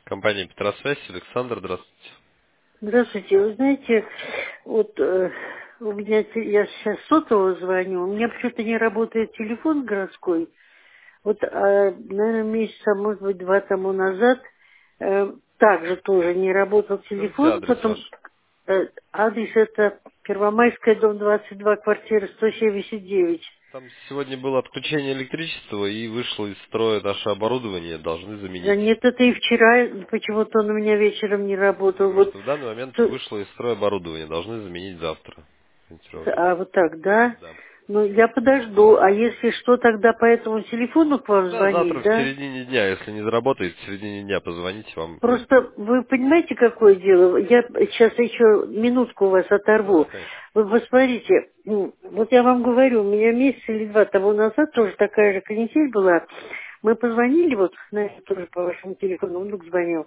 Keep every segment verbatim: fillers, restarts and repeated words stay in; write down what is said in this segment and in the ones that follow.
Компания Петросвязь, Александр, здравствуйте. Здравствуйте. Вы знаете, вот э, у меня те- я сейчас с сотового звоню, у меня почему-то не работает телефон городской. Вот, а, наверное, месяца, может быть, два тому назад э, также тоже не работал Скажите телефон. адрес Потом ваш. э, адрес это Первомайская, дом двадцать два, квартира сто семьдесят девять. Там сегодня было отключение электричества и вышло из строя наше оборудование, должны Да заменить. нет, это и вчера почему-то он у меня вечером не Я работал. говорю, Вот, что в данный момент то- вышло из строя оборудование, должны заменить завтра. Ориентировочно. а вот так, да? Да. Ну, я подожду. А если что, тогда по этому телефону к вам Да, завтра звонить, в да? середине дня, если не заработает, в середине дня позвоните вам. Просто вы понимаете, какое дело? Я сейчас еще минутку у вас Да, да, оторву. конечно. Вы посмотрите, м, вот я вам говорю, у меня месяц или два того назад тоже такая же канитель была. Мы позвонили, вот, знаете, тоже по вашему телефону, внук звонил.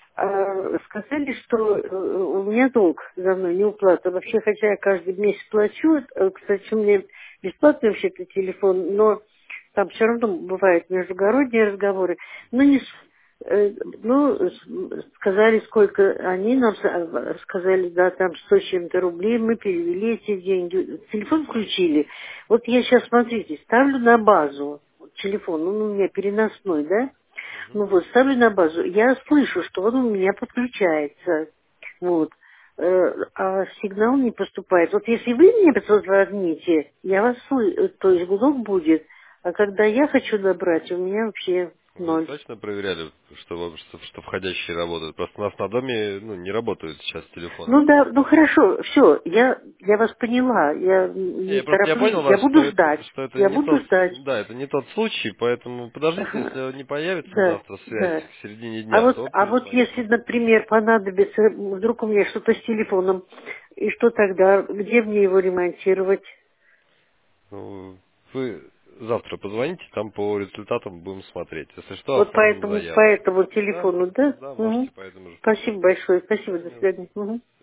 А, сказали, что э, у меня долг за мной, не уплата. Вообще, хотя я каждый месяц плачу, э, кстати, у меня бесплатный вообще-то телефон, но там все равно бывают междугородние разговоры. Но не суть. Э, Ну, с- сказали, сколько они нам с- э, сказали, да, там сто с чем-то рублей, мы перевели эти деньги, телефон включили. Вот я сейчас, смотрите, ставлю на базу телефон, он у меня переносной, да, ну вот, ставлю на базу, я слышу, что он у меня подключается, вот, Э, а сигнал не поступает. Вот если вы мне позвоните, я вас слышу, то есть гудок будет, а когда я хочу набрать, у меня вообще Вы ноль. точно проверяли, что, во- что, что входящие работают? Просто у нас на доме ну, не работают сейчас телефоны. Ну да, ну хорошо, все, я, я вас поняла, я Не, не я просто я тороплюсь, понял я вас, что буду это, ждать, что это я не буду тот, ждать. да, это не тот случай, поэтому подождите, Ага, если не появится да, завтра связь да. к середине А дня, вот, то а вот перезвоните. если, например, понадобится, вдруг у меня что-то с телефоном, и что тогда, где мне его ремонтировать? Ну, вы завтра позвоните, там по результатам будем смотреть. Если что, Вот по оформим этому, по заяву. этому Да, телефону, да? да, Угу. можете по этому же. Спасибо большое, спасибо, Да, до не за что. свидания. Мгм.